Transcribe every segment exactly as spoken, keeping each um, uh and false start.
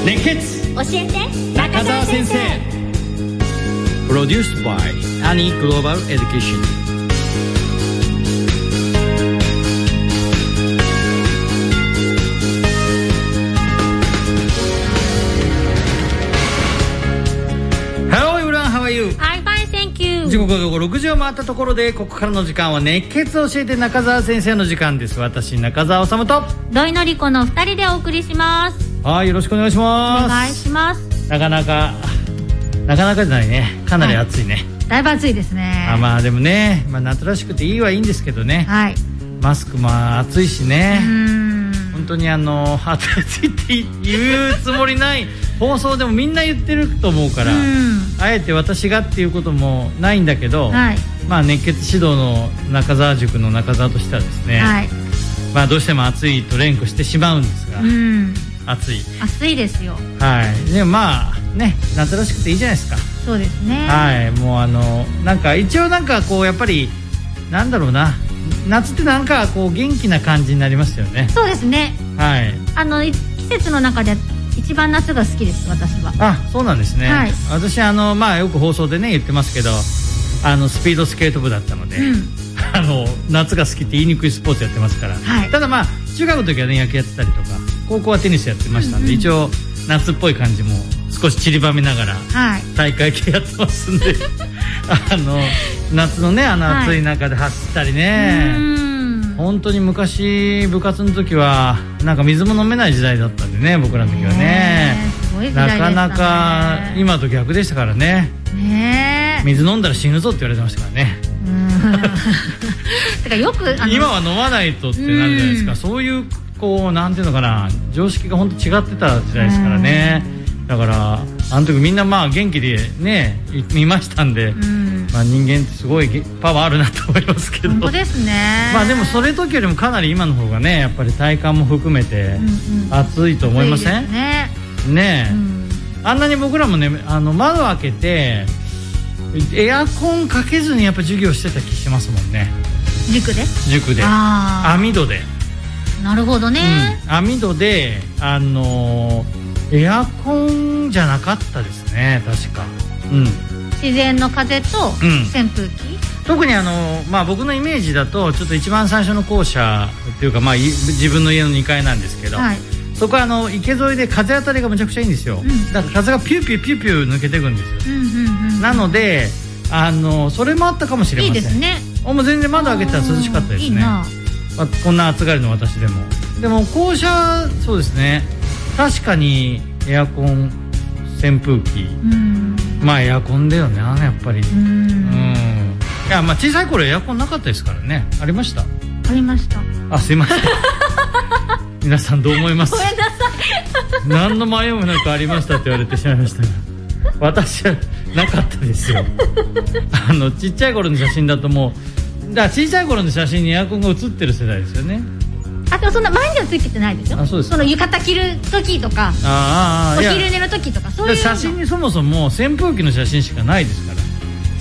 熱血教えて中澤先生。プロデュース by アニーグローバルエデュケーション。時刻が午後ろくじを回ったところで、ここからの時間は熱血を教えて中澤先生の時間です。私中澤治と土井典子のふたりでお送りします。 はい、よろしくお願いします。 お願いします。 なかなかなかなかじゃないね、かなり暑いね、はい、 だいぶ暑いですね。 あ、まあでもね、まあ、夏らしくていいはいいんですけどね、はい、マスクも暑いしね、うーん、本当にあの暑いって言うつもりない放送でもみんな言ってると思うから、うん、あえて私がっていうこともないんだけど、はい、まあ熱血指導の中澤塾の中澤としてはですね、はい、まあどうしても暑いと連呼してしまうんですが、うん、暑い暑いですよ。 はい。でもまあね、夏らしくていいじゃないですか。 そうですね。 はい。もうあのなんか一応なんかこうやっぱりなんだろうな、夏ってなんかこう元気な感じになりますよね。 そうですね。はい。あの季節の中で一番夏が好きです、私は。 あ、そうなんですね、はい、私あの、まあ、よく放送でね言ってますけど、あのスピードスケート部だったので、うん、あの夏が好きって言いにくいスポーツやってますから、はい、ただまあ中学の時はね野球やってたりとか、高校はテニスやってましたんで、うんうん、一応夏っぽい感じも少し散りばめながら大会系やってますんで、はい、あの夏のねあの暑い中で走ったりね、はい、本当に昔部活の時はなんか水も飲めない時代だったんでね、僕らの時はね、 すごい時代でしたね。 なかなか今と逆でしたからね。ね、水飲んだら死ぬぞって言われてましたからね。うーんてかよくあの今は飲まないとってなるじゃないですか。そういうこうなんていうのかな、常識が本当違ってた時代ですからね。だからあの時みんなまあ元気でね見ましたんで、うん、まあ、人間ってすごいパワーあるなと思いますけど。 本当ですね。 まあでもそれ時よりもかなり今の方がねやっぱり体感も含めて暑いと思いません？うんうん、ねねえ、うん、あんなに僕らもねあの窓開けてエアコンかけずにやっぱ授業してた気しますもんね。 塾で塾で網戸で。 なるほどね、 うん、網戸であのー、エアコンじゃなかったですね確か、うん、 自然の風と扇風機、うん、 特にあのーまあ、僕のイメージだとちょっと一番最初の校舎っていうか、まあ、自分の家のにかいなんですけど、はい、そこはあの池沿いで風当たりがむちゃくちゃいいんですよ、うん、だから風がピューピューピューピュー抜けていくんですよ、うんうんうん、なのであのそれもあったかもしれません。いいですね。もう全然窓開けたら涼しかったですね。いいな、まあ、こんな暑がりの私でも。でも校舎そうですね、確かにエアコン扇風機、うん、まあエアコンだよねやっぱり。うん、うん、いやまあ小さい頃エアコンなかったですからね。ありました？ ありました。 あ、すいません皆さんどう思います？ ごめんなさい何の迷いもなくありましたって言われてしまいましたが私はなかったですよあのちっちゃい頃の写真だともうだから小さい頃の写真にエアコンが写ってる世代ですよね。 あ、でもそんな毎日はついてないでしょ。あ、そうです。その浴衣着る時とか、ああ、お昼寝の時とかそういう写真にそもそも扇風機の写真しかないですから。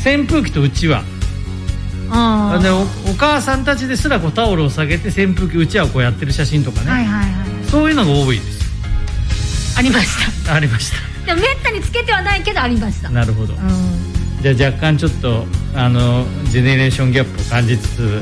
扇風機とうちわ。あで お, お母さんたちですらこうタオルを下げて扇風機うちわをこうやってる写真とかね、はいはいはい、そういうのが多いです。 ありましたありました。 でもめったにつけてはないけどありました。 なるほど、うん、じゃあ若干ちょっとあのジェネレーションギャップを感じつつ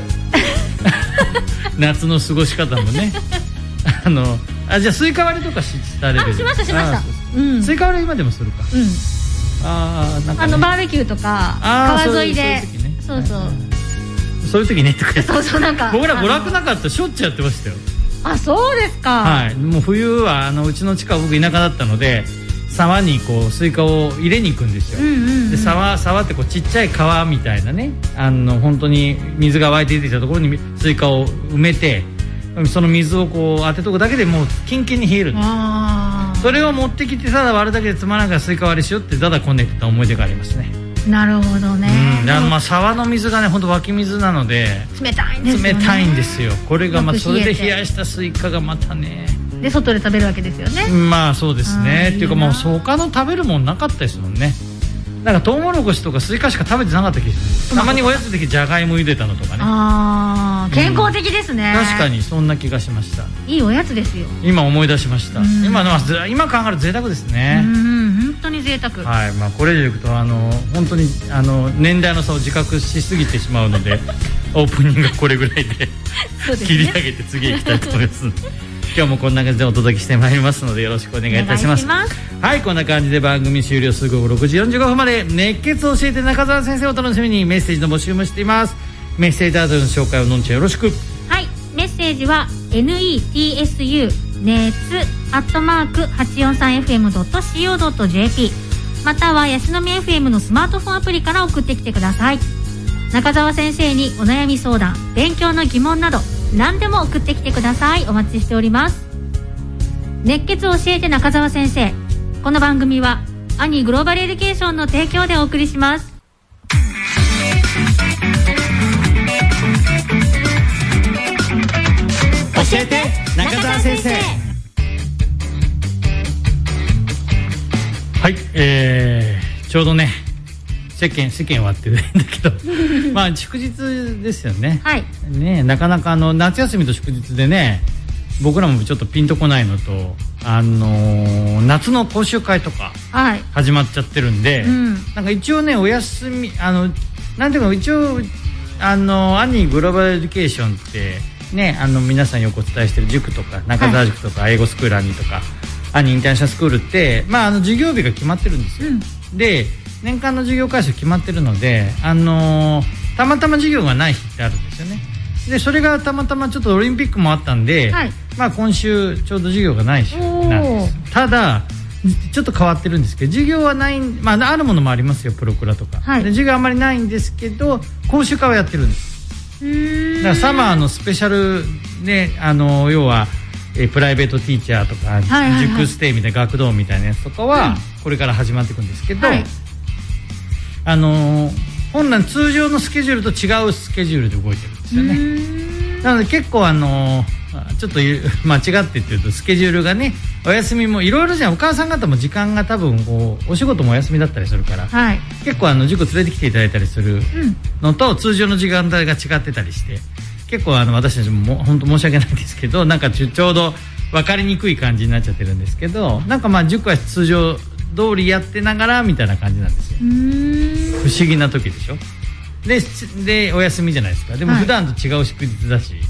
夏の過ごし方もねあのあじゃあスイカ割りとかしたレベル。 あ、しましたしました、 うん、スイカ割り今でもするか、うん、あなんか、ね、 あのバーベキューとか川沿いでそうそうそういう時ねとかそうそうなんか僕ら娯楽なかったしょっちゅうやってましたよ。 あ、そうですか。 はい、もう冬はあのうちの地下僕田舎だったので沢にこうスイカを入れに行くんですよ、うんうんうん、で 沢, 沢ってこうちっちゃい川みたいなね、あの本当に水が湧いて出てきたところにスイカを埋めてその水をこう当てとくだけでもうキンキンに冷えるんです。あ、それを持ってきてただ割るだけでつまらないからスイカ割りしようってだだこねてた思い出がありますね。 なるほどね、 うん、あのまあ沢の水がね本当湧き水なので冷たいんですよね。 冷たいんですよ。これがまあそれで冷やしたスイカがまたねで外で食べるわけですよね。 まあそうですね。っていうかもう他の食べるもんなかったですもんね。 なんかトウモロコシとかスイカしか食べてなかった気がする。たまにおやつでじゃがいも茹でたのとかね。 ああ、健康的ですね、 うん、確かにそんな気がしました。 いいおやつですよ。 今思い出しました。今のは今考えると贅沢ですね。 うん、本当に贅沢。 はい、まあこれ以上いくとあの本当にあの年代の差を自覚しすぎてしまうのでオープニングがこれぐらいで切り上げて次へ行きたいと思います。今日もこんな感じでお届けしてまいりますのでよろしくお願いいたします。はい、こんな感じで番組終了すぐろくじよんじゅうごふんまで熱血を教えて中澤先生を楽しみにメッセージの募集もしています。メッセージアドレスの紹介をのんちゃんよろしく。 はい、メッセージは ネッツ 熱アットマーク はちよんさんエフエムドットシーオードットジェーピー または安飲み エフエム のスマートフォンアプリから送ってきてください。中澤先生にお悩み相談、勉強の疑問など何でも送ってきてください。お待ちしております。熱血を教えて中澤先生、この番組はアニーグローバルエデュケーションの提供でお送りします。 教えて中澤先生。はい、えー、ちょうどね世間世間はって言うんだけどまあ祝日ですよね。 はい。 ね、なかなかあの夏休みと祝日でね、僕らもちょっとピンとこないのと、あのー、夏の講習会とか始まっちゃってるんで、はい、うん、なんか一応ねお休みあのなんていうか一応あのアニーグローバルエデュケーションってね、あの皆さんよくお伝えしてる塾とか中澤塾とか、はい、英語スクールアニーとかアニーインターナショナルスクールって、まあ、あの授業日が決まってるんですよ、うん、で年間の授業回数決まってるので、あのー、たまたま授業がない日ってあるんですよね。でそれがたまたまちょっとオリンピックもあったんで、はい、まあ、今週ちょうど授業がない日なんです。ただちょっと変わってるんですけど、授業はない、まあ、あるものもありますよ、プロクラとか、はい、で授業あんまりないんですけど講習会はやってるんです。だからサマーのスペシャルね、あの要はえプライベートティーチャーとか、はいはいはい、塾ステイみたいな学童みたいなやつとかはこれから始まっていくんですけど、はい、あの本来通常のスケジュールと違うスケジュールで動いてるんですよね。なので結構あのちょっと間違ってっていうとスケジュールがね、お休みもいろいろじゃん。お母さん方も時間が多分こうお仕事もお休みだったりするから、はい、結構あの塾連れてきていただいたりするのと、うん、通常の時間帯が違ってたりして、結構あの私たちも本当申し訳ないんですけど、なんかちょ、ちょうど分かりにくい感じになっちゃってるんですけど、なんかまあ塾は通常通りやってながらみたいな感じなんですよ。うーん、不思議な時でしょ。ででお休みじゃないですか。でも普段と違う祝日だし、はい、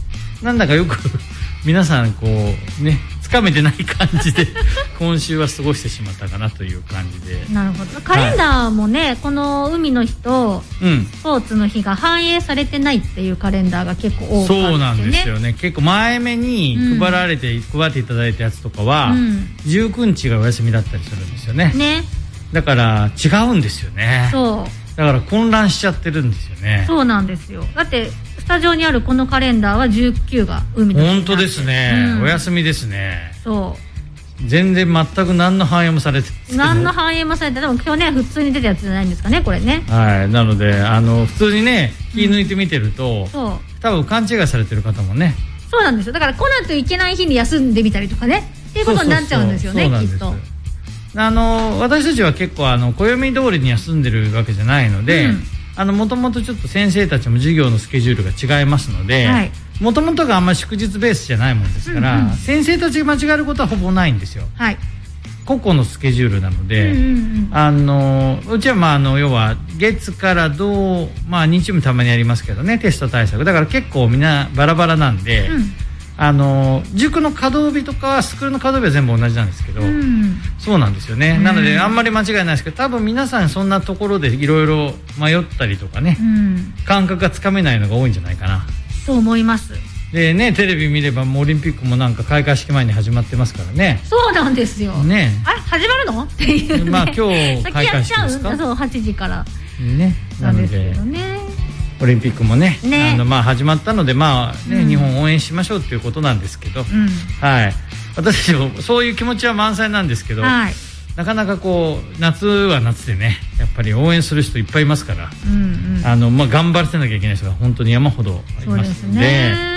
なんだかよく皆さんこうねつかめてない感じで今週は過ごしてしまったかなという感じで。 なるほど。カレンダーもね、はい、この海の日とスポーツの日が反映されてないっていうカレンダーが結構多くあって、ね、 そうなんですよね。結構前目に配られて、うん、配っていただいたやつとかは、うん、じゅうくにちがお休みだったりするんですよね。ね。だから違うんですよね。そう。だから混乱しちゃってるんですよね。 そうなんですよ。だってスタジオにあるこのカレンダーはじゅうくが海の日。 本当ですね、うん、お休みですね。 そう全然全く何の反映もされて何の反映もされて、でも今日ね普通に出たやつじゃないんですかね、これね。 はい、なのであの普通にね気抜いて見てると、うん、そう多分勘違いされてる方もね。 そうなんですよ。だから来ないといけない日に休んでみたりとかねっていうことになっちゃうんですよね、きっと。あの私たちは結構あの暦通りに休んでるわけじゃないので、もともとちょっと先生たちも授業のスケジュールが違いますので、もともとがあんまり祝日ベースじゃないもんですから、うんうん、先生たちが間違えることはほぼないんですよ、はい、個々のスケジュールなので、うんうんうん、あのうちはまああの要は月から土、まあ、日曜日たまにやりますけどね、テスト対策だから結構みんなバラバラなんで、うん、あの塾の稼働日とかスクールの稼働日は全部同じなんですけど、うん、そうなんですよね、うん、なのであんまり間違いないですけど、多分皆さんそんなところでいろいろ迷ったりとかね、うん、感覚がつかめないのが多いんじゃないかなと思います。 でね、テレビ見ればもうオリンピックもなんか開会式前に始まってますからね。 そうなんですよね。あれ始まるのっていう、ね、 まあ今日開会式ですか。 そうはちじからね、なのでオリンピックも ね, ねあのまあ始まったので、まあね、うん、日本を応援しましょうということなんですけど、うん、はい、私たちもそういう気持ちは満載なんですけど、はい、なかなかこう夏は夏でね、やっぱり応援する人いっぱいいますから、うんうん、あのまあ、頑張らせなきゃいけない人が本当に山ほどいますので、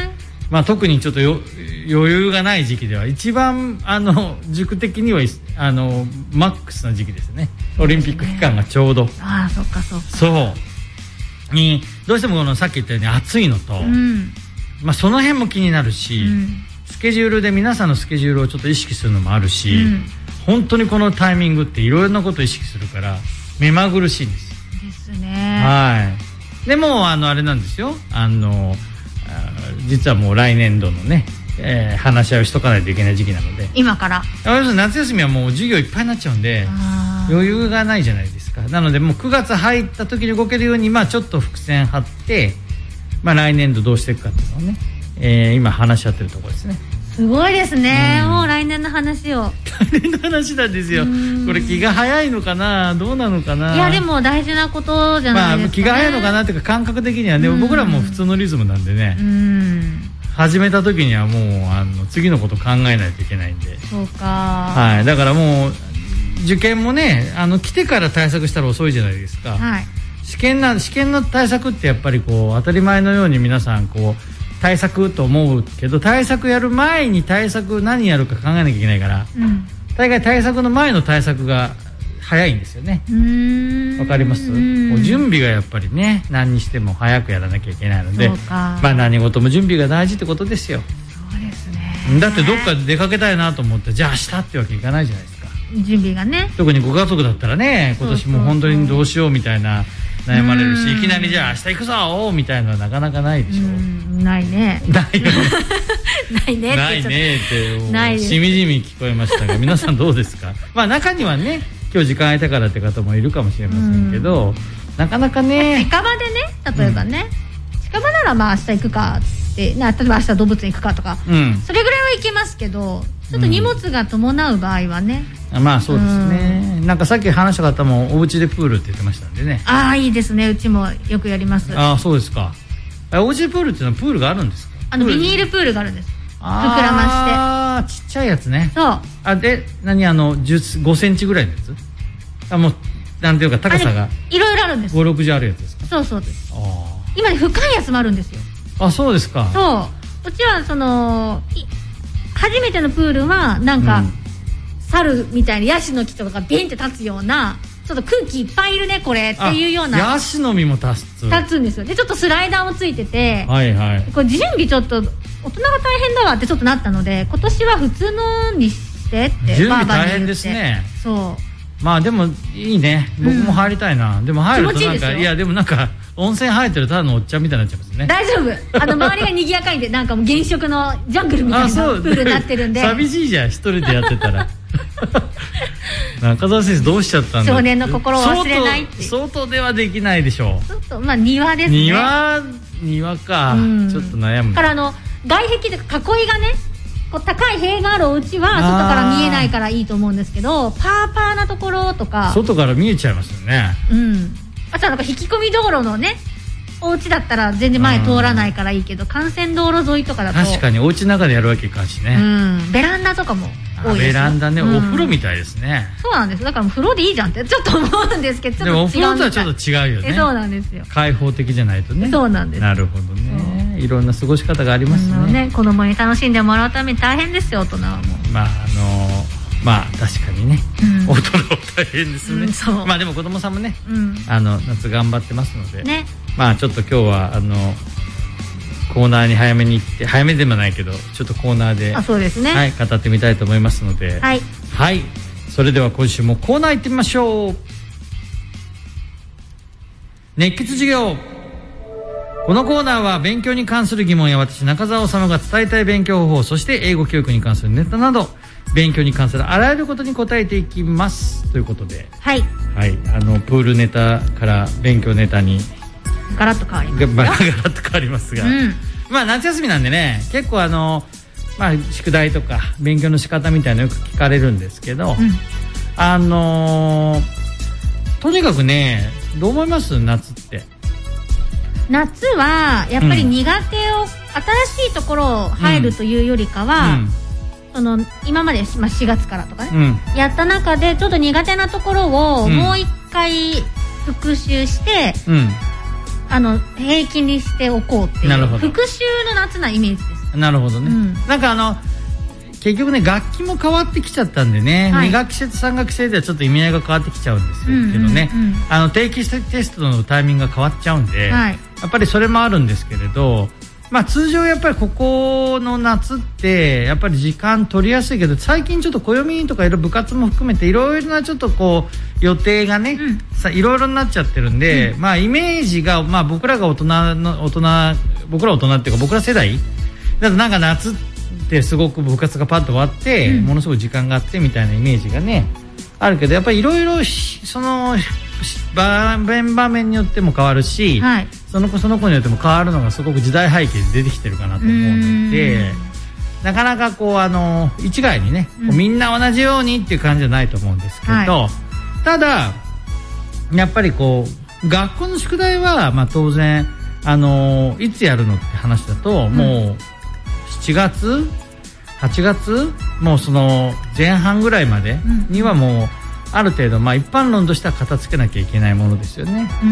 まあ、特にちょっとよ余裕がない時期では一番あの塾的にはあのマックスな時期ですね。オリンピック期間がちょうど、ね、 ああそっかそっかそうにどうしてもこのさっき言ったように暑いのと、うんまあ、その辺も気になるし、うん、スケジュールで皆さんのスケジュールをちょっと意識するのもあるし、うん、本当にこのタイミングっていろいろなことを意識するから目まぐるしいんですですね。 はいでもあのあれなんですよあの実はもう来年度のね、えー、話し合いをしとかないといけない時期なので今から夏休みはもう授業いっぱいになっちゃうんで余裕がないじゃないですか。なのでもうくがつ入った時に動けるように、まあ、ちょっと伏線張って、まあ、来年度どうしていくかっていうのをね、えー、今話し合ってるところですね。 すごいですね、うん、もう来年の話を来年の話なんですよ。これ気が早いのかなどうなのかな。 いやでも大事なことじゃないですか、ねまあ、気が早いのかなっていうか感覚的にはね僕らも普通のリズムなんでねうん始めた時にはもうあの次のこと考えないといけないんで。 そうか、 はい、だからもう受験もねあの来てから対策したら遅いじゃないですか、はい、試験な試験の対策ってやっぱりこう当たり前のように皆さんこう対策と思うけど対策やる前に対策何やるか考えなきゃいけないから、うん、大概対策の前の対策が早いんですよね。わかります？もう準備がやっぱりね何にしても早くやらなきゃいけないのでまあ何事も準備が大事ってことですよ。 そうですね。 だってどっか出かけたいなと思ってじゃあ明日ってわけいかないじゃないですか。 準備がね特にご家族だったらね今年も本当にどうしようみたいな悩まれるしいきなりじゃあ明日行くぞみたいなのはなかなかないでしょ。 うんないねないよないねないねってしみじみ聞こえましたが皆さんどうですかまあ中にはね今日時間空いたからって方もいるかもしれませんけどなかなかね近場でね例えばね、うん、近場ならまあ明日行くかってな例えば明日動物園行くかとか、うん、それぐらいは行けますけどちょっと荷物が伴う場合はね、 うん、まあそうですね、うん、なんかさっき話した方もお家でプールって言ってましたんでね。 ああいいですねうちもよくやります。 ああそうですか。お家でプールっていうのはプールがあるんですか。 あのビニールプールがあるんです。膨らましてああちっちゃいやつね。 そうあで何あのごセンチぐらいのやつあもうなんていうか高さがいろいろあるんです。 ごろくじゅうあるやつですか。 そうそうです。あ今ね深いやつもあるんですよ。 あそうですか。 そううちはその初めてのプールはなんか、うん、猿みたいにヤシの木とかがビンって立つようなちょっと空気いっぱいいるねこれっていうようなヤシの実も立つ立つんですよ。でちょっとスライダーもついてて、 はいはい、 これ準備ちょっと大人が大変だわってちょっとなったので今年は普通のにしてって準備大変ですね。 そうまあでもいいね僕も入りたいな、うん、でも入るとなんか い, いやでもなんか温泉入ってるただのおっちゃんみたいになっちゃいますね。 大丈夫あの周りが賑やかいんでなんかもう原色のジャングルみたいなプールになってるんで寂しいじゃん一人でやってたら中澤先生どうしちゃったんだ少年の心を忘れないって外ではできないでしょう。 外まあ庭ですね。 庭庭か、うん、ちょっと悩む。 だからあの外壁で囲いがねこう高い塀があるお家は外から見えないからいいと思うんですけどパーパーなところとか外から見えちゃいますよね。 うんあとはなんか引き込み道路のねお家だったら全然前通らないからいいけど幹線道路沿いとかだと確かにお家の中でやるわけいかんしね、 うん、ベランダとかも多いですよ。 ベランダね、うん、お風呂みたいですね。 そうなんですだからもう風呂でいいじゃんってちょっと思うんですけどでもお風呂とはちょっと違うよね。 そうなんですよ開放的じゃないとね。 そうなんです。 なるほどね、うん、いろんな過ごし方があります ね,、うん、ね子供に楽しんでもらうために大変ですよ大人はもうまああのーまあ確かにね、うん、大人は大変ですね、うん、そうまあでも子供さんもね、うん、あの夏頑張ってますので、ね、まあちょっと今日はあのコーナーに早めに行って早めでもないけどちょっとコーナーで、 あそうですね、 はい、語ってみたいと思いますので、 はい、 はい、それでは今週もコーナー行ってみましょう。熱血授業。このコーナーは勉強に関する疑問や私中澤修が伝えたい勉強方法そして英語教育に関するネタなど勉強に関するあらゆることに答えていきますということで、 はい、 はい、あのプールネタから勉強ネタにガラッと変わりますガラッと変わりますが、うん、まあ夏休みなんでね結構あの、まあ、宿題とか勉強の仕方みたいなのよく聞かれるんですけど、うん、あのー、とにかくねどう思います夏って。 夏はやっぱり苦手を、うん、新しいところを入るというよりかは、うんその今まで、まあ、しがつからとかね、うん、やった中でちょっと苦手なところをもう一回復習して、うん、あの平均にしておこうっていう復習の夏なイメージです。 なるほどね、うん、なんかあの結局ね楽器も変わってきちゃったんでね、はい、に学期制とさん学期制ではちょっと意味合いが変わってきちゃうんですけどね、うんうんうん、あの定期テストのタイミングが変わっちゃうんで、はい、やっぱりそれもあるんですけれど、まあ、通常やっぱりここの夏ってやっぱり時間取りやすいけど、最近ちょっと暦とかいろいろ部活も含めていろいろなちょっとこう予定がね、うん、さいろいろになっちゃってるんで、うん、まあイメージが、まあ、僕らが大人の大人僕ら大人っていうか僕ら世代だとなんか夏ってすごく部活がパッと終わって、うん、ものすごい時間があってみたいなイメージがねあるけど、やっぱりいろいろその場面場面によっても変わるし、はい、その子その子によっても変わるのがすごく時代背景で出てきてるかなと思うので、なかなかこうあの一概にね、うん、みんな同じようにっていう感じじゃないと思うんですけど、はい、ただやっぱりこう学校の宿題はまあ当然あのいつやるのって話だと、うん、もうしちがつはちがつもうその前半ぐらいまでにはもうある程度まあ一般論としては片付けなきゃいけないものですよね。うん、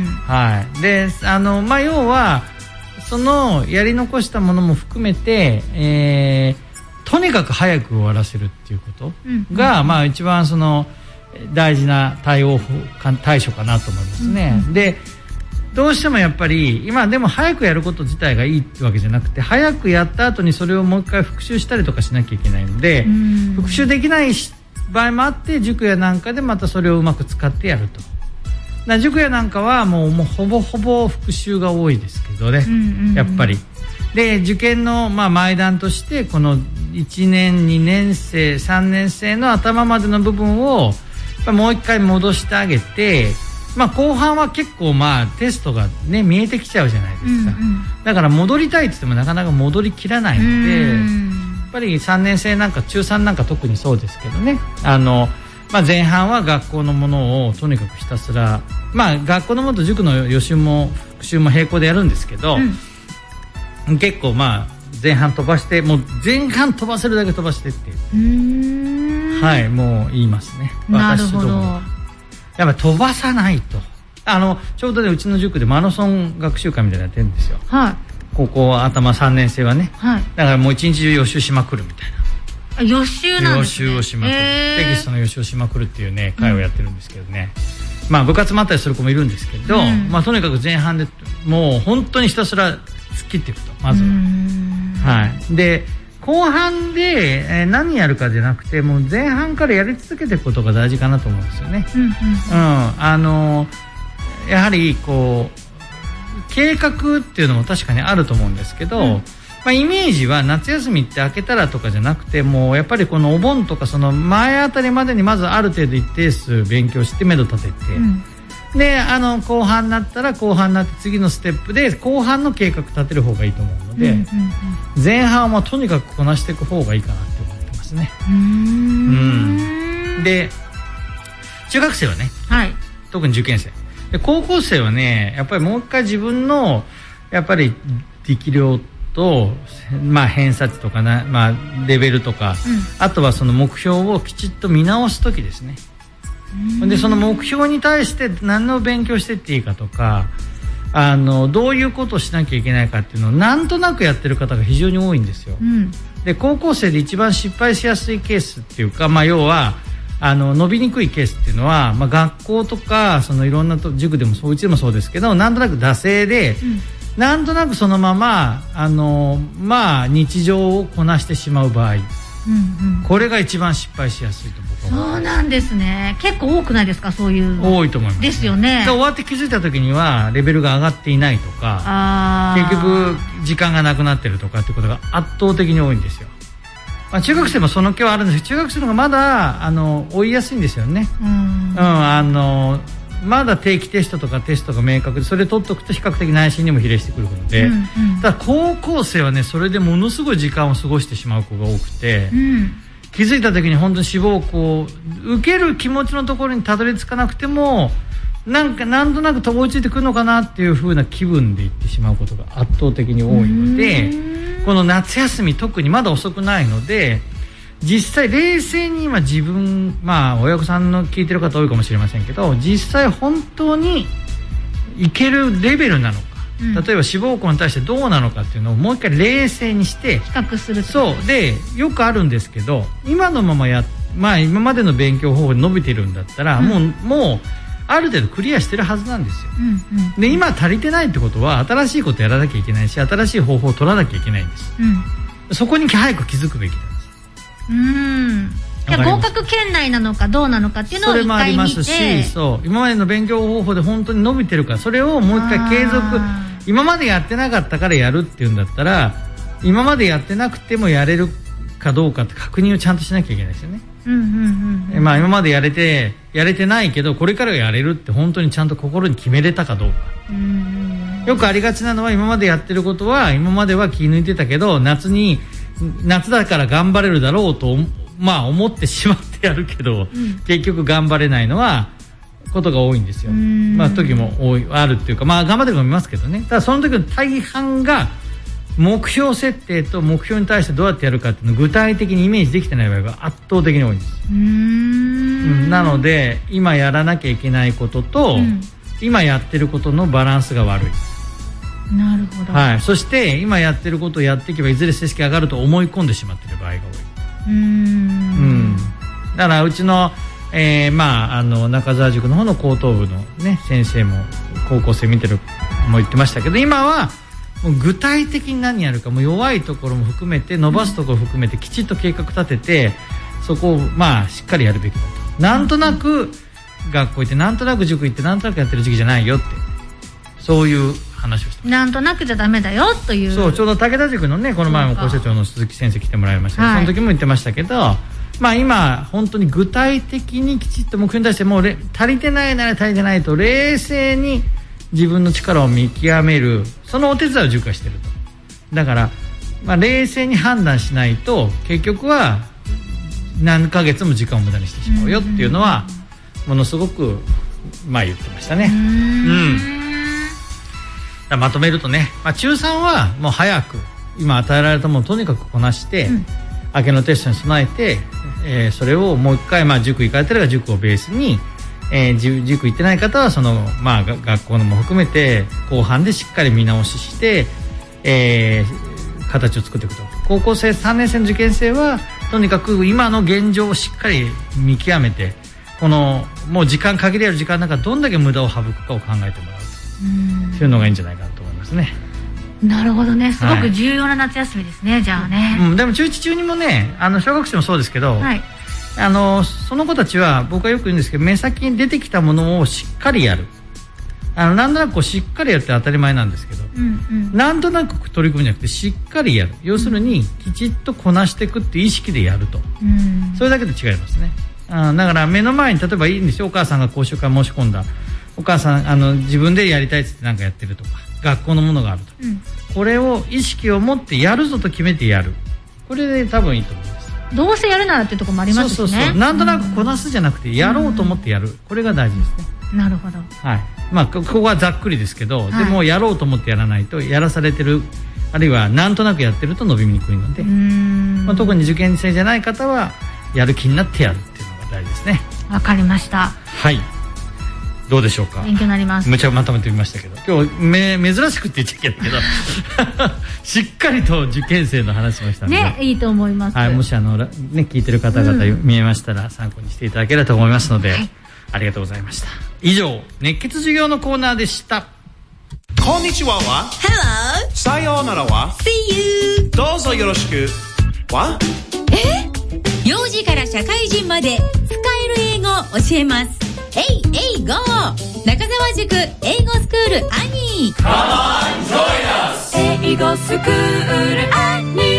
はい、であの、まあ、要はそのやり残したものも含めて、えー、とにかく早く終わらせるっていうことが、うん、まあ、一番その大事な対応対処かなと思いますね。うん、でどうしてもやっぱり今でも早くやること自体がいいってわけじゃなくて、早くやった後にそれをもう一回復習したりとかしなきゃいけないので、うん、復習できない場合もあって、塾やなんかでまたそれをうまく使ってやると。だ塾やなんかはもう、もうほぼほぼ復習が多いですけどね、うんうんうん、やっぱりで受験のまあ前段としてこのいちねんにねん生さんねん生の頭までの部分をもう一回戻してあげて、まあ、後半は結構まあテストが、ね、見えてきちゃうじゃないですか、うんうん、だから戻りたいって言ってもなかなか戻りきらないので、やっぱりさんねん生なんか中さんなんか特にそうですけどね、あの、まあ、前半は学校のものをとにかくひたすら、まあ、学校のものと塾の予習も復習も並行でやるんですけど、うん、結構まあ前半飛ばして、もう前半飛ばせるだけ飛ばしてっていう、うーん、はい、もう言いますね。 なるほど。 やっぱり飛ばさないと。あのちょうどねうちの塾でマラソン学習会みたいなのやってるんですよ、はい、高校頭さんねん生はね、はい、だからもう一日中予習しまくるみたいな。 あ、予習なんですね。 予習をしまくる、テキストの予習をしまくるっていうね会をやってるんですけどね、うん、まあ部活もあったりする子もいるんですけど、うん、まあとにかく前半でもう本当にひたすら突っ切っていくと、まずは、はい、で後半で、えー、何やるかじゃなくて、もう前半からやり続けていくことが大事かなと思うんですよね。うんうんうん、あのー、やはりこう計画っていうのも確かにあると思うんですけど、うん、まあ、イメージは夏休みって明けたらとかじゃなくて、もうやっぱりこのお盆とかその前あたりまでにまずある程度一定数勉強して目処立てて、うん、であの後半になったら後半になって次のステップで後半の計画立てる方がいいと思うので、うんうんうん、前半はとにかくこなしていく方がいいかなって思ってますね。うーん、うん、で中学生はね、はい、特に受験生で、高校生はねやっぱりもう一回自分のやっぱり力量と、まあ、偏差値とかな、まあ、レベルとか、うん、あとはその目標をきちっと見直す時ですね。でその目標に対して何を勉強していっていいかとか、あのどういうことをしなきゃいけないかっていうのをなんとなくやってる方が非常に多いんですよ、うん、で高校生で一番失敗しやすいケースっていうか、まあ、要はあの伸びにくいケースっていうのは、まあ、学校とかそのいろんなと塾でもそううちでもそうですけど、なんとなく惰性で、うん、なんとなくそのままあの、まあ、日常をこなしてしまう場合、うんうん、これが一番失敗しやすいと思う。 そうなんですね。結構多くないですか、そういうの。多いと思います、ね、 ですよね。 で終わって気づいた時にはレベルが上がっていないとか、あ結局時間がなくなってるとかってことが圧倒的に多いんですよ。まあ、中学生もその気はあるんですけど、中学生の方がまだあの追いやすいんですよね。うん、うん、あのまだ定期テストとかテストが明確で、それ取っておくと比較的内心にも比例してくるので、うんうん、ただ高校生はねそれでものすごい時間を過ごしてしまう子が多くて、うん、気づいた時に本当に志望校受ける気持ちのところにたどり着かなくても、なんかなんとなく追いついてくるのかなっていう風な気分でいってしまうことが圧倒的に多いので、この夏休み特にまだ遅くないので、実際冷静に今自分、まあ親御さんの聞いてる方多いかもしれませんけど、実際本当にいけるレベルなのか、 うん、 例えば志望校に対してどうなのかっていうのをもう一回冷静にして比較する。 そうでよくあるんですけど、今のままや、まあ、今までの勉強方法で伸びてるんだったら、うん、もうもうある程度クリアしてるはずなんですよ、 うんうん、 で今足りてないってことは新しいことやらなきゃいけないし、新しい方法を取らなきゃいけないんです、 うん、 そこに早く気づくべきなんです。 うーん、じゃあ合格圏内なのかどうなのかっていうのを一回見て、それもありますし、 そう今までの勉強方法で本当に伸びてるか、それをもう一回継続、今までやってなかったからやるっていうんだったら、今までやってなくてもやれるかどうかって確認をちゃんとしなきゃいけないですよね。 うんうんうんうん、 まあ今までやれてやれてないけどこれからやれるって本当にちゃんと心に決めれたかどうか。 うん、 よくありがちなのは、今までやってることは今までは気抜いてたけど、夏に夏だから頑張れるだろうと、まあ、思ってしまってやるけど、うん、結局頑張れないのはことが多いんですよ。まあ時も多いあるっていうか、まあ頑張ってる子もいますけどね。ただその時の大半が目標設定と目標に対してどうやってやるかっていうのを具体的にイメージできてない場合が圧倒的に多いんです。 うーん、 なので今やらなきゃいけないことと、うん、今やってることのバランスが悪い。 なるほど、 はい、そして今やってることをやっていけばいずれ成績上がると思い込んでしまっている場合が多い。 うーん、うん、 だからうちの、えーまあ、あの中澤塾の方の高等部の、ね、先生も高校生見てるも言ってましたけど、今はもう具体的に何やるか、もう弱いところも含めて伸ばすところも含めてきちっと計画立てて、そこをまあしっかりやるべきだと。なんとなく学校行ってなんとなく塾行ってなんとなくやってる時期じゃないよって、そういう話をしてます。 なんとなくじゃダメだよという。 そう、ちょうど武田塾のね、この前も校舎長の鈴木先生来てもらいましたけど、はい、その時も言ってましたけど、まあ今本当に具体的にきちっと目標に対してもう足りてないなら足りてないと冷静に自分の力を見極める、そのお手伝いを塾はしてると。だから、まあ、冷静に判断しないと結局は何ヶ月も時間を無駄にしてしまうよっていうのはものすごくまあ言ってましたね。うん、うん、まとめるとね、まあ、中さんはもう早く今与えられたものをとにかくこなして、うん、明けのテストに備えて、えー、それをもう一回、まあ、塾行かれてるから塾をベースに、えー、塾行ってない方はその、まあ、学校のも含めて後半でしっかり見直しして、えー、形を作っていくと。高校生さんねん生の受験生はとにかく今の現状をしっかり見極めて、このもう時間限りある時間の中どんだけ無駄を省くかを考えてもらうと、そういうのがいいんじゃないかなと思いますね。 なるほどね、すごく重要な夏休みですね、はい、じゃあね、 うん、でも中いち中にもね、あの小学生もそうですけど、はい、あのその子たちは僕はよく言うんですけど、目先に出てきたものをしっかりやる。あのなんとなくこうしっかりやって当たり前なんですけど、うんうん、なんとなく取り組むんじゃなくてしっかりやる、要するにきちっとこなしていくっていう意識でやると、うん、それだけで違いますね。あだから目の前に例えばいいんですよ、お母さんが講習会申し込んだ、お母さんあの自分でやりたいって言って何かやってるとか、学校のものがあると、うん、これを意識を持ってやるぞと決めてやる、これで多分いいと思います。 どうせやるならっていうところもありますしね。 そうそうそう、なんとなくこなすじゃなくてやろうと思ってやる、うん、これが大事ですね。 なるほど、 はい、まあここはざっくりですけど、はい、でもやろうと思ってやらないと、やらされてるあるいはなんとなくやってると伸びにくいので、うーん、まあ、特に受験生じゃない方はやる気になってやるっていうのが大事ですね。 わかりました。 はい、どうでしょうか。 勉強になります。 むちゃまとめてみましたけど、今日め珍しくって言っちゃいけないけどしっかりと受験生の話しましたのでね、いいと思います。 はい、もしあの、ね、聞いてる方々、うん、見えましたら参考にしていただければと思いますので、はい、ありがとうございました。以上、熱血授業のコーナーでした。 こんにちはは Hello、 さようならは See you、 どうぞよろしくはえ幼児から社会人まで使える英語を教えます。えいえい ゴー 中澤塾英語スクールアニー Come on join us 英語スクールアニー。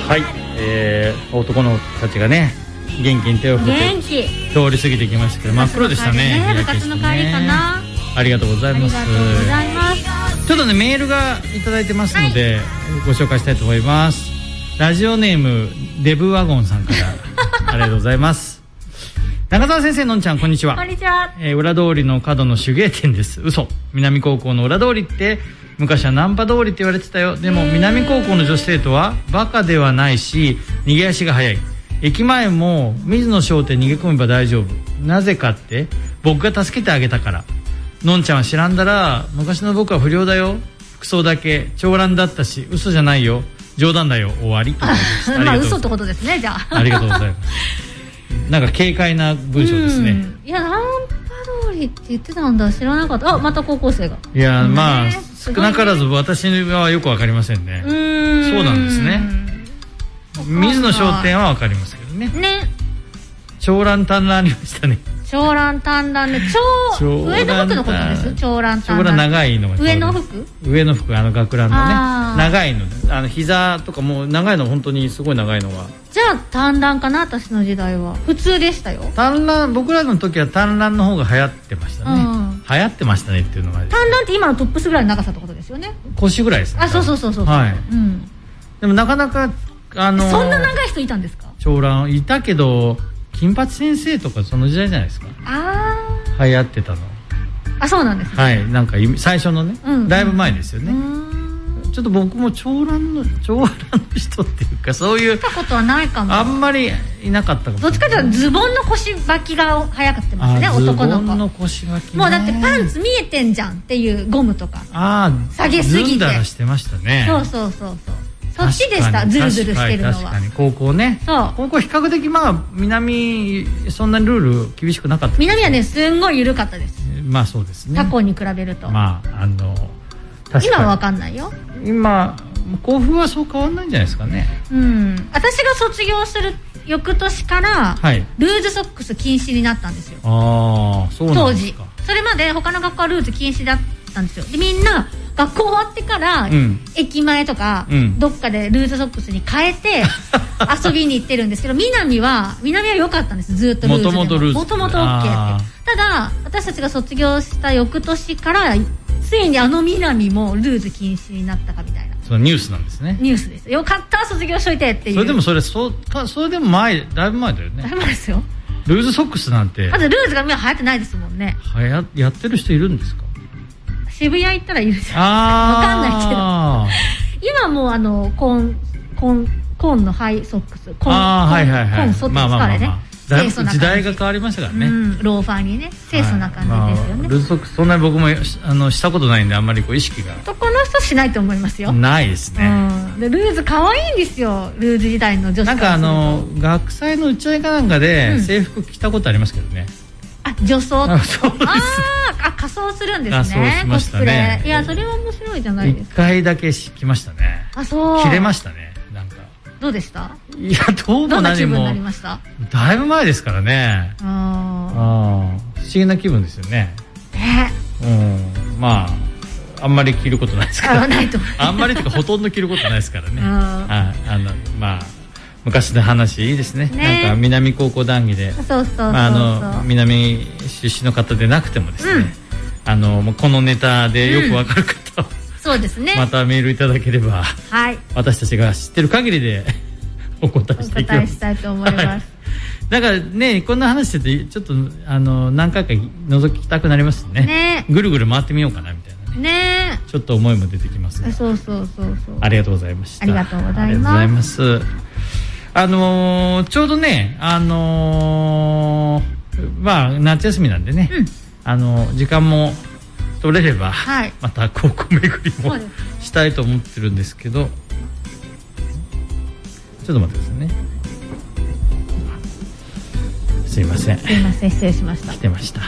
はい、えー、男の子たちがね元気に手を振って元気通り過ぎてきましたけど、真っ黒でしたね。 部活の帰りかな。 ありがとうございます。 ありがとうございます。 ちょっとねメールがいただいてますので、はい、ご紹介したいと思います。ラジオネームデブワゴンさんからありがとうございます。中澤先生、のんちゃん、こんにちは。 こんにちは。 えー、裏通りの角の手芸店です。嘘。南高校の裏通りって昔はナンパ通りって言われてたよ。でも南高校の女子生徒はバカではないし逃げ足が速い。駅前も水野商店逃げ込めば大丈夫。なぜかって僕が助けてあげたから。のんちゃんは知らんだら昔の僕は不良だよ。服装だけ長乱だったし嘘じゃないよ。冗談だよ。終わりとまあ嘘ってことですね。じゃあありがとうございます。なんか軽快な文章ですね。 いやナンパ通りって言ってたんだ、知らなかった。あ、また高校生が。 いや、まあ少なからず私はよくわかりませんね。うーん、そうなんですね。水野商店はわかりますけどね。ね。長乱短乱ありましたね。 長乱短乱ね、長上の服のことです。長乱短乱。 長乱長いのが上の服？ 上の服、あの学ランのね、長いの、あの膝とかもう長いの、本当にすごい長いのが。 じゃあ短乱かな、私の時代は。普通でしたよ。 短乱、僕らの時は短乱の方が流行ってましたね。うん、流行ってましたねっていうのが。 短乱って今のトップスぐらいの長さってことですよね。 腰ぐらいですね。 あ、そうそうそうそう。 はい。うん。でもなかなかあのー、 そんな長い人いたんですか？ 長乱いたけど。金八先生とかその時代じゃないですか。ああ。流行ってたの。 あ、そうなんですね。 はい、なんか最初のね、うん、だいぶ前ですよね。ちょっと僕も長乱の長乱の人っていうかそういう。見たことはないかも。あんまりいなかったかも。 どっちかというとズボンの腰履きが早くってますね、男の子。 ズボンの腰履き、ね。 もうだってパンツ見えてんじゃんっていうゴムとか。ああ。下げすぎて。 ずんだらしてましたね。 そうそうそうそう。そっちでした。ズルズルしてるのは。 確かに高校ね。そう。高校比較的まあ南そんなにルール厳しくなかった。 南はねすんごい緩かったです。 まあそうですね。 他校に比べると。 まああの今はわかんないよ。 今甲府はそう変わんないんじゃないですかね。 うん。私が卒業する翌年から、はい、ルーズソックス禁止になったんですよ。ああ、そうなんですか。当時。それまで他の学校はルーズ禁止だったんですよ。でみんな学校終わってから、うん、駅前とか、うん、どっかでルーズソックスに変えて遊びに行ってるんですけど、南は南は良かったんです。ずっとルーズでも。もともとルーズ。もともと OK って。ただ私たちが卒業した翌年からついにあの南もルーズ禁止になったかみたいな。 そのニュースなんですね。 ニュースです。よかった卒業しといてっていう。 それでもそれそうか、それでも前だいぶ前だよね。 だいぶ前ですよ。 ルーズソックスなんて。 まずルーズが今流行ってないですもんね。 はややってる人いるんですか？ 渋谷行ったらいるじゃないですか。わかんないけど。今もうあのコーンコーンコーンのハイソックス、コーンあはいはいはい。 コーンソックスからね。 だいぶ時代が変わりましたからね。うん、 ローファーにね、清楚な感じですよね。 まあ、ルーズソックスそんなに僕もあのしたことないんであんまりこう意識が。 男の人しないと思いますよ。 ないですね。 うん、でルーズ可愛いんですよ。ルーズ時代の女子なんかあの学祭の打ち上げかなんかで制服着たことありますけどね。 あ、女装。 あ、そうです。 あ、仮装するんですね。 仮装しましたね。 いや、それは面白いじゃないですか。 一回だけ着ましたね。 あ、そう。 着れましたね。なんか。 どうでした？ いや、どうも何も。 どんな気分になりました？ だいぶ前ですからね。ああ。不思議な気分ですよね。 ね。 うん。まあ、あんまり着ることないですから。 あ、ないと。 あんまりというか、ほとんど着ることないですからね。ああの、まあ。昔の話いいですね。ね、なんか南高校談義で、 そうそうそうそう、 まあ、あの南出身の方でなくてもですね、うん、あのもうこのネタでよくわかる方を、うん、 そうですね。 またメールいただければ、はい、私たちが知ってる限りでお答えしていきます。お答えしたいと思います。はい、 だからね、こんな話しててちょっとあの何回か覗きたくなりますね。ね、ぐるぐる回ってみようかなみたいなね。ね、ちょっと思いも出てきますが。 そうそうそうそう。 ありがとうございました。 ありがとうございます。 ありがとうございます。あのー、ちょうどね、あのー、まあ夏休みなんでね、うん、あのー、時間も取れれば、はい、また高校巡りもしたいと思ってるんですけど、ちょっと待ってくださいね。すいません。 すいません、失礼しました。 来てました。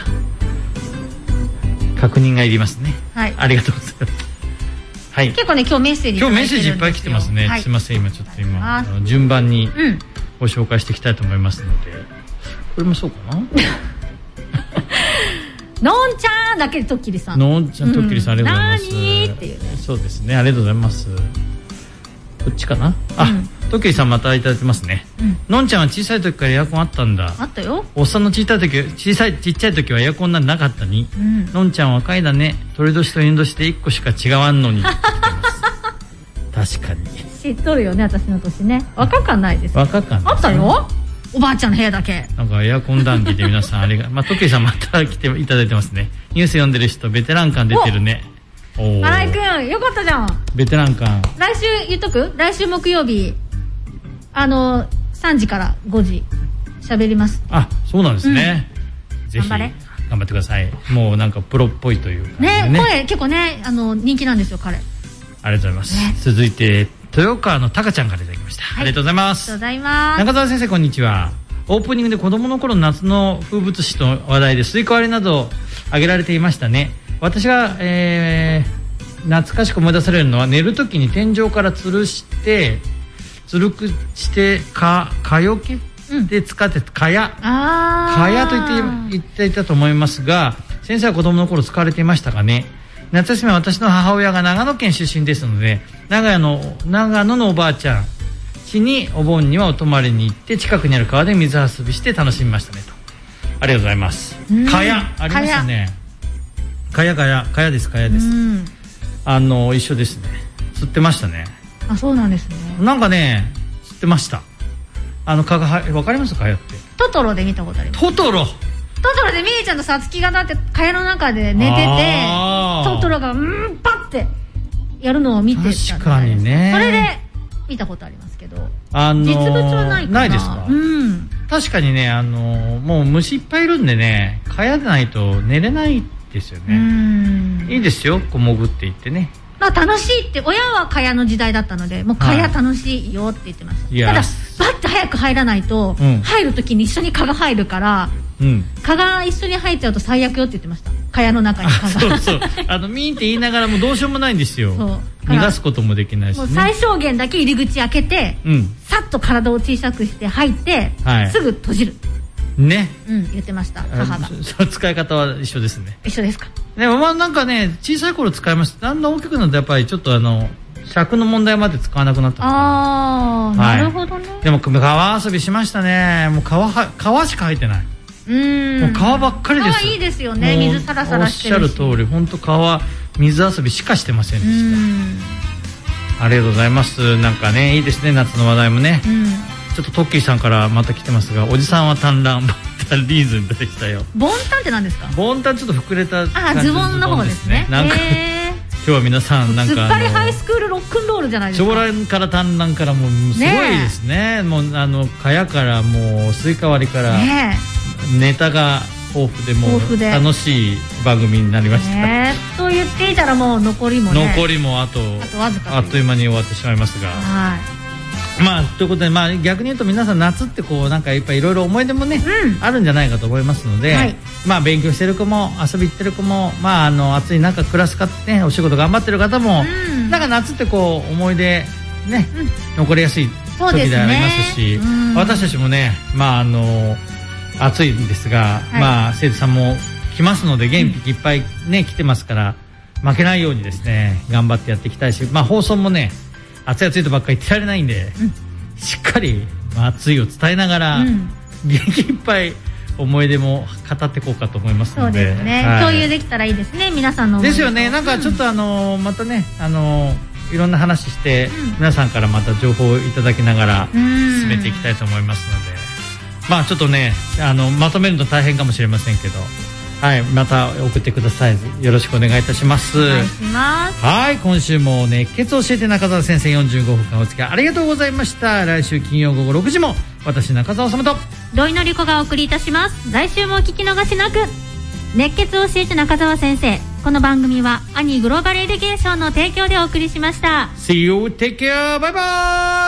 確認がいりますね。はい。ありがとうございます。はい、 結構ね今日メッセージ今日メッセージいっぱい来てますね。はい、すいません、今ちょっと今あの順番にご紹介していきたいと思いますので、うん、これもそうかな。のんちゃんだけでとっきりさん。 のんちゃんとっきりさん、うん、ありがとうございます。 何っていうね。 そうですね、ありがとうございます。こっちかな。あ、うん、 トキさんまたいただいてますね、うん、のんちゃんは小さい時からエアコンあったんだ。 あったよ。 おっさんの小さい時小さいちっちゃい時はエアコンなんてなかったに、うん、のんちゃん若いだね。鳥年と犬年でいっこしか違わんのに確かに知っとるよね、私の年ね。若かないです。 若かない、ね、 あったよ、おばあちゃんの部屋だけ。 なんかエアコン談義で皆さんあれがまあトキさんまた来ていただいてますね。ニュース読んでる人ベテラン感出てるね。 新井くんよかったじゃん。 ベテラン感。 来週言っとく。来週木曜日あのさんじからごじ喋ります。 あ、そうなんですね、うん、ぜひ頑張れ頑張ってください。もうなんかプロっぽいという感じで ね, ね声結構ねあの人気なんですよ彼。ありがとうございます、ね、続いて豊川のたかちゃんからいただきました、はい、ありがとうございます。 ありがとうございます。 中澤先生こんにちは。オープニングで子供の頃の夏の風物詩の話題でスイカ割りなど挙げられていましたね。私が、えー、懐かしく思い出されるのは寝るときに天井から吊るしてつるくしてか蚊よけで使って蚊帳、蚊帳と言って言っていたと思いますが、先生は子供の頃使われていましたかね。夏休みは私の母親が長野県出身ですので、長野の長野のおばあちゃん家にお盆にはお泊まりに行って近くにある川で水遊びして楽しみましたねと。ありがとうございます。蚊帳ありましたね。蚊帳蚊帳蚊帳です蚊帳です。あの一緒ですね。釣ってましたね。 あ、そうなんですね。 なんかね釣ってました。あの蚊がはわかります蚊帳って。 トトロで見たことあります。 トトロ。 トトロでミエちゃんとサツキがだって蚊帳の中で寝てて、トトロがうんパッてやるのを見てたんで。 確かにね。 それで見たことありますけど、 あのー、 実物はないかな。 ないですか。うん。確かにね、あのー、もう虫いっぱいいるんでね、蚊帳でないと寝れないですよね。うん。いいですよ、こう潜っていってね。 まあ楽しいって、親は蚊帳の時代だったので、もう蚊帳楽しいよって言ってました。はい、ただバッて早く入らないと、うん、入る時に一緒に蚊が入るから、うん、蚊が一緒に入っちゃうと最悪よって言ってました。蚊帳の中に蚊が。 そうそう。あのミーンって言いながらもどうしようもないんですよ。そう逃がすこともできないし、ね、もう最小限だけ入り口開けて、うん、さっと体を小さくして入って、はい、すぐ閉じるね、 うん、言ってました母が。 その使い方は一緒ですね。 一緒ですか。 でもまあなんかね小さい頃使いました。だんだん大きくなるとやっぱりちょっとあの尺の問題まで使わなくなったああ、はい、なるほどね。 でも川遊びしましたね。もう川は川しか入ってない。うん、もう川ばっかりです。 川いいですよね。水サラサラしてるし。 おっしゃる通り本当川水遊びしかしてませんでした。ありがとうございます。なんかねいいですね夏の話題もね、うん、ちょっとトッキーさんからまた来てますが、おじさんは短乱ボンタンリーズンでしたよ。 ボンタンって何ですか。 ボンタンちょっと膨れた感じのズボンの方ですね。 なんか今日は皆さんなんか突っ張りハイスクールロックンロールじゃないですか。 長蘭から短乱からもうすごいですね。もうあの蚊帳からもうスイカ割りから、ね、ネタが豊富でもう楽しい番組になりました、ね、 と言っていたらもう残りもね残りもあとあとわずかあっという間に終わってしまいますが、はい、まあということで、まあ、逆に言うと皆さん夏ってこうなんかやっぱいろいろ思い出もね、うん、あるんじゃないかと思いますので、はい、まあ勉強してる子も遊び行ってる子も、まあ、あの暑い中クラス買ってねお仕事頑張ってる方も、うん、なんか夏ってこう思い出ね、うん、残りやすい時でありますし、ね、うん、私たちもねまああの暑いんですが、はい、まあ生徒さんも来ますので元気いっぱいね、うん、来てますから負けないようにですね頑張ってやっていきたいし、まあ放送もね暑い暑いとばっかり言ってられないんで、うん、しっかり、まあ、暑いを伝えながら、うん、元気いっぱい思い出も語っていこうかと思いますので、 そうですね、はい、共有できたらいいですね皆さんのですよね。なんかちょっとあのー、またねあのー、いろんな話して、うん、皆さんからまた情報をいただきながら進めていきたいと思いますので、まあちょっとねあのまとめるの大変かもしれませんけど、はい、また送ってください。よろしくお願いいたします。お願いします。 はい、今週も熱血教えて中澤先生よんじゅうごふんかんお付き合いありがとうございました。来週金曜午後ろくじも私中澤様と土井のり子がお送りいたします。来週もお聞き逃しなく。熱血教えて中澤先生、この番組はアニーグローバルエデュケーションの提供でお送りしました。 See you, take care, bye bye.